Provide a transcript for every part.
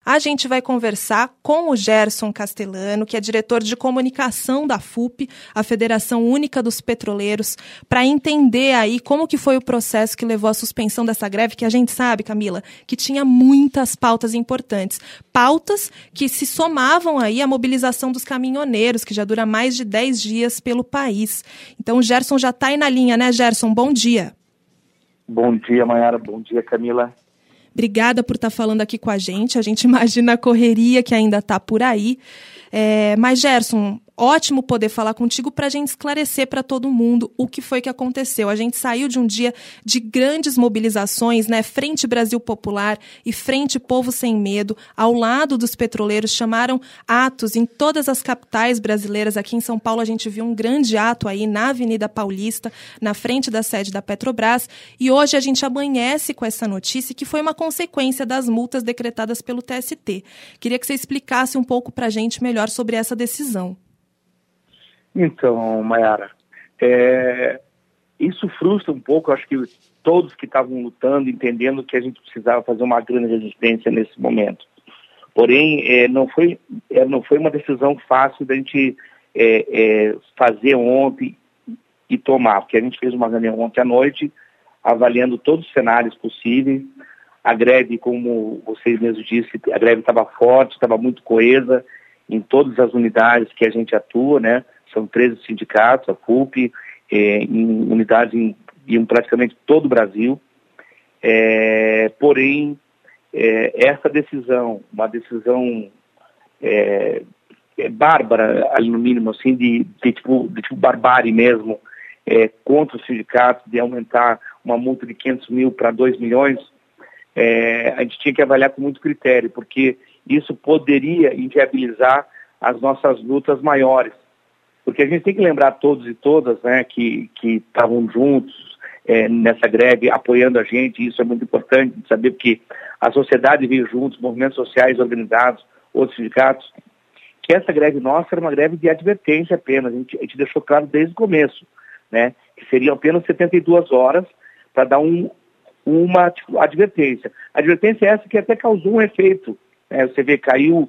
A gente vai conversar com o Gerson Castellano, que é diretor de comunicação da FUP, a Federação Única dos Petroleiros, para entender aí como que foi o processo que levou à suspensão dessa greve, que a gente sabe, Camila, que tinha muitas pautas importantes. Pautas que se somavam aí à mobilização dos caminhoneiros, que já dura mais de 10 dias pelo país. Então o Gerson já está aí na linha, né, Gerson? Bom dia. Bom dia, Mayara. Bom dia, Camila. Obrigada por estar falando aqui com a gente imagina a correria que ainda está por aí. Mas, Gerson, ótimo poder falar contigo para a gente esclarecer para todo mundo o que foi que aconteceu. A gente saiu de um dia de grandes mobilizações, né? Frente Brasil Popular e Frente Povo Sem Medo, ao lado dos petroleiros, chamaram atos em todas as capitais brasileiras. Aqui em São Paulo a gente viu um grande ato aí na Avenida Paulista, na frente da sede da Petrobras, e hoje a gente amanhece com essa notícia que foi uma consequência das multas decretadas pelo TST. Queria que você explicasse um pouco para a gente melhor sobre essa decisão. Então, Mayara, isso frustra um pouco, acho que todos que estavam lutando, entendendo que a gente precisava fazer uma grande resistência nesse momento. Porém, não foi uma decisão fácil da gente fazer ontem e tomar, porque a gente fez uma reunião ontem à noite, avaliando todos os cenários possíveis. A greve, como vocês mesmos disseram, a greve estava forte, estava muito coesa em todas as unidades que a gente atua, né? São 13 sindicatos, a FUP, em unidades em praticamente todo o Brasil. Porém, essa decisão, uma decisão bárbara, ali no mínimo, assim, de tipo barbárie mesmo, contra os sindicatos, de aumentar uma multa de 500 mil para 2 milhões, a gente tinha que avaliar com muito critério, porque isso poderia inviabilizar as nossas lutas maiores. Porque a gente tem que lembrar todos e todas, né, que estavam juntos nessa greve, apoiando a gente, e isso é muito importante de saber, porque a sociedade veio juntos, movimentos sociais organizados, outros sindicatos, que essa greve nossa era uma greve de advertência apenas, a gente deixou claro desde o começo, né, que seriam apenas 72 horas para dar uma advertência. A advertência é essa que até causou um efeito, né, você vê, caiu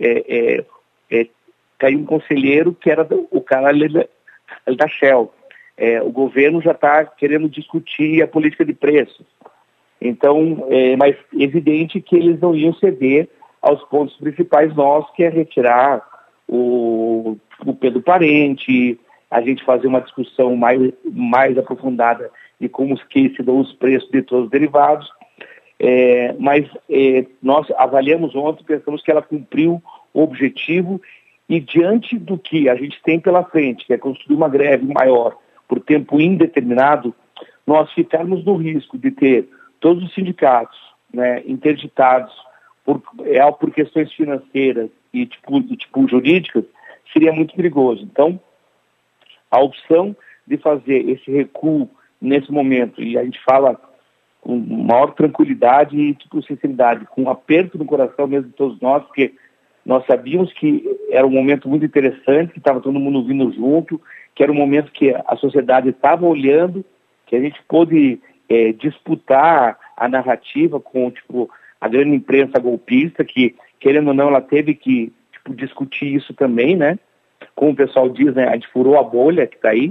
um conselheiro que era o cara da Shell. O governo já está querendo discutir a política de preços. Então, mas é evidente que eles não iam ceder aos pontos principais nossos, que é retirar o Pedro Parente, a gente fazer uma discussão mais aprofundada de como que se dão os preços de todos os derivados. Mas nós avaliamos ontem, pensamos que ela cumpriu o objetivo. E diante do que a gente tem pela frente, que é construir uma greve maior por tempo indeterminado, nós ficarmos no risco de ter todos os sindicatos, né, interditados por questões financeiras e jurídicas, seria muito perigoso. Então, a opção de fazer esse recuo nesse momento, e a gente fala com maior tranquilidade e sinceridade, com um aperto no coração mesmo de todos nós, porque nós sabíamos que era um momento muito interessante, que estava todo mundo vindo junto, que era um momento que a sociedade estava olhando, que a gente pôde disputar a narrativa com a grande imprensa golpista, que, querendo ou não, ela teve que discutir isso também, né? Como o pessoal diz, né? A gente furou a bolha que está aí.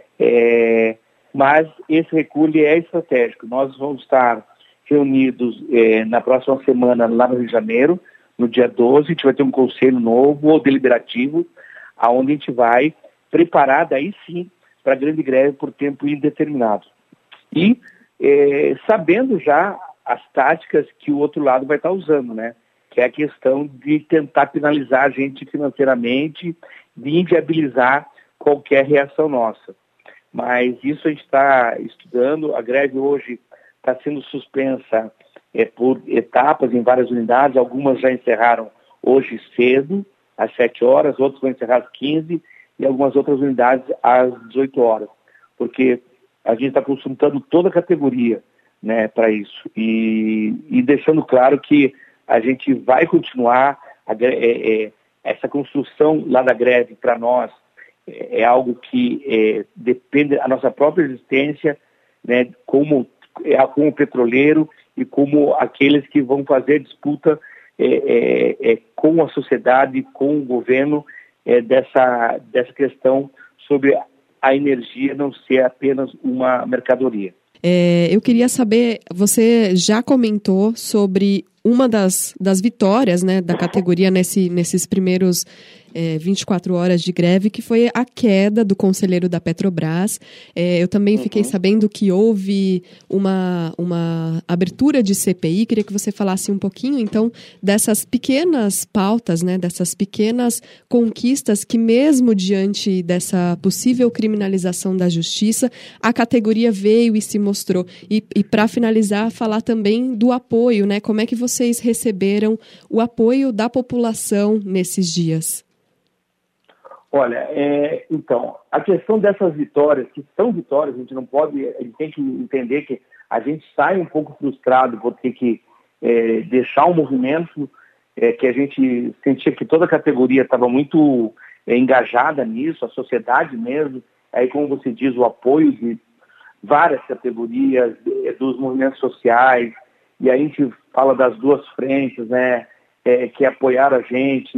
Mas esse recuo é estratégico. Nós vamos estar reunidos na próxima semana lá no Rio de Janeiro. No dia 12, a gente vai ter um conselho novo, ou deliberativo, onde a gente vai preparar, daí sim, para a grande greve por tempo indeterminado. E sabendo já as táticas que o outro lado vai estar usando, né? Que é a questão de tentar penalizar a gente financeiramente, de inviabilizar qualquer reação nossa. Mas isso a gente está estudando. A greve hoje está sendo suspensa por etapas em várias unidades, algumas já encerraram hoje cedo, às 7 horas, outras vão encerrar às 15 e algumas outras unidades às 18 horas, porque a gente está consultando toda a categoria, né, para isso, e deixando claro que a gente vai continuar, essa construção lá da greve para nós é algo que depende da nossa própria existência, né, como petroleiro, e como aqueles que vão fazer disputa com a sociedade, com o governo, dessa questão sobre a energia não ser apenas uma mercadoria. Eu queria saber, você já comentou sobre uma das vitórias, né, da categoria nesses primeiros 24 horas de greve, que foi a queda do conselheiro da Petrobras. Eu também fiquei sabendo que houve uma abertura de CPI. Queria que você falasse um pouquinho, então, dessas pequenas pautas, né, dessas pequenas conquistas que, mesmo diante dessa possível criminalização da justiça, a categoria veio e se mostrou. E para finalizar, falar também do apoio, né? Como é que vocês receberam o apoio da população nesses dias? Olha, então, a questão dessas vitórias, que são vitórias, a gente não pode, a gente tem que entender que a gente sai um pouco frustrado por ter que deixar um movimento que a gente sentia que toda a categoria estava muito engajada nisso, a sociedade mesmo, aí como você diz, o apoio de várias categorias, dos movimentos sociais, e aí a gente fala das duas frentes, né, que apoiaram a gente,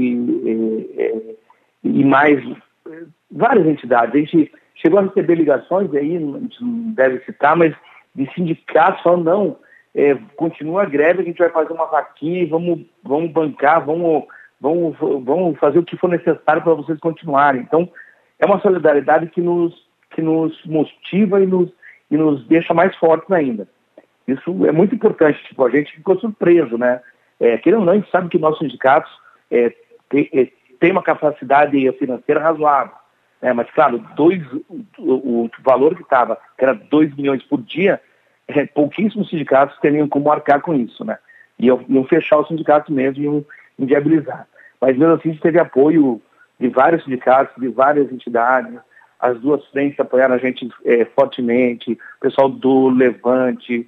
e mais várias entidades. A gente chegou a receber ligações, aí a gente não deve citar, mas de sindicatos falando, não, continua a greve, a gente vai fazer uma vaquinha e vamos bancar, vamos fazer o que for necessário para vocês continuarem. Então, é uma solidariedade que nos motiva e nos deixa mais fortes ainda. Isso é muito importante, tipo, a gente ficou surpreso, né? Querendo ou não, a gente sabe que nossos sindicatos tem uma capacidade financeira razoável, né? Mas, claro, o valor que estava, que era 2 milhões por dia, pouquíssimos sindicatos teriam como arcar com isso, né? E iam fechar os sindicatos mesmo, iam inviabilizar. Mas, mesmo assim, a gente teve apoio de vários sindicatos, de várias entidades, as duas frentes apoiaram a gente fortemente, o pessoal do Levante,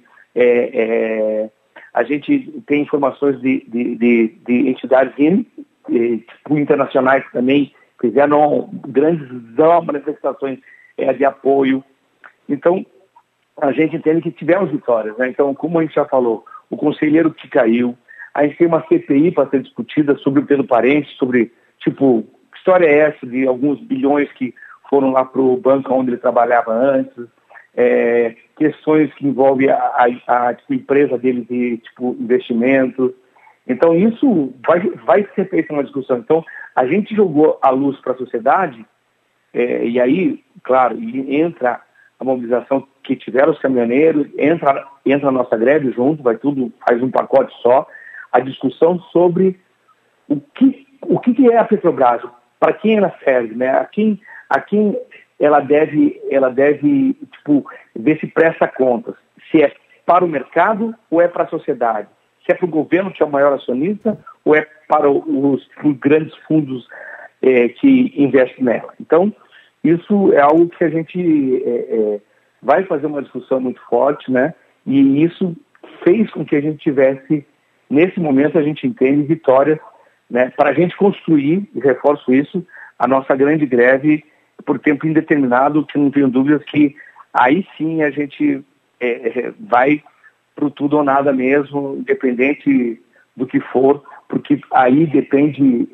a gente tem informações de entidades internacionais que também fizeram grandes manifestações de apoio. Então, a gente entende que tivemos vitórias, né? Então, como a gente já falou, o conselheiro que caiu, a gente tem uma CPI para ser discutida sobre o Pedro Parente, sobre, tipo, que história é essa de alguns bilhões que foram lá para o banco onde ele trabalhava antes, questões que envolvem a empresa dele de investimentos. Então, isso vai ser feito uma discussão. Então, a gente jogou a luz para a sociedade, e aí, claro, entra a mobilização que tiveram os caminhoneiros, entra a nossa greve junto, vai tudo, faz um pacote só, a discussão sobre o que é a Petrobras, para quem ela serve, né? A quem ela deve ver se presta contas, se é para o mercado ou é para a sociedade, se é para o governo, que é o maior acionista, ou é para os grandes fundos que investem nela. Então, isso é algo que a gente vai fazer uma discussão muito forte, né? E isso fez com que a gente tivesse, nesse momento, a gente entende, vitórias, né? Para a gente construir, e reforço isso, a nossa grande greve por tempo indeterminado, que não tenho dúvidas que aí sim a gente vai para o tudo ou nada mesmo, independente do que for, porque aí depende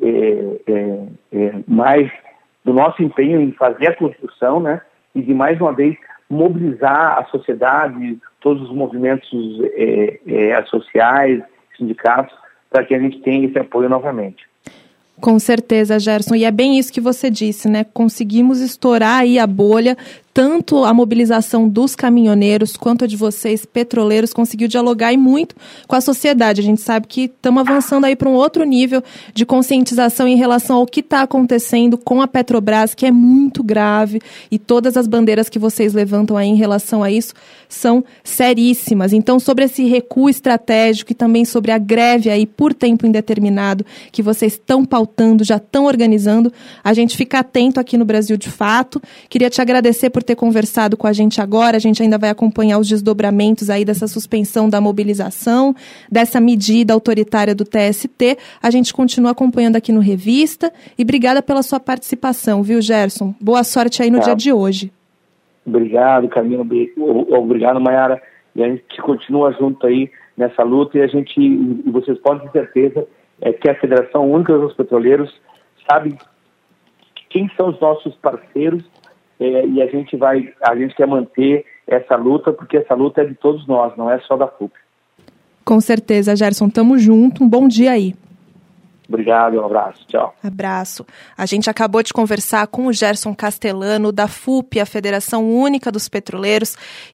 mais do nosso empenho em fazer a construção, né? E de, mais uma vez, mobilizar a sociedade, todos os movimentos sociais, sindicatos, para que a gente tenha esse apoio novamente. Com certeza, Gerson. E é bem isso que você disse, né? Conseguimos estourar aí a bolha, tanto a mobilização dos caminhoneiros quanto a de vocês, petroleiros, conseguiu dialogar e muito com a sociedade. A gente sabe que estamos avançando aí para um outro nível de conscientização em relação ao que está acontecendo com a Petrobras, que é muito grave, e todas as bandeiras que vocês levantam aí em relação a isso são seríssimas. Então, sobre esse recuo estratégico e também sobre a greve aí por tempo indeterminado que vocês estão pautando, já estão organizando, a gente fica atento aqui no Brasil de Fato. Queria te agradecer por ter conversado com a gente agora. A gente ainda vai acompanhar os desdobramentos aí dessa suspensão da mobilização, dessa medida autoritária do TST. A gente continua acompanhando aqui no Revista e obrigada pela sua participação, viu, Gerson? Boa sorte aí no dia de hoje. Obrigado, Camila. Obrigado, Mayara. E a gente continua junto aí nessa luta e vocês podem ter certeza é que a Federação Única dos Petroleiros sabe quem são os nossos parceiros, e a gente quer manter essa luta, porque essa luta é de todos nós, não é só da FUP. Com certeza, Gerson, tamo junto, um bom dia aí. Obrigado, um abraço, tchau. Abraço. A gente acabou de conversar com o Gerson Castellano, da FUP, a Federação Única dos Petroleiros,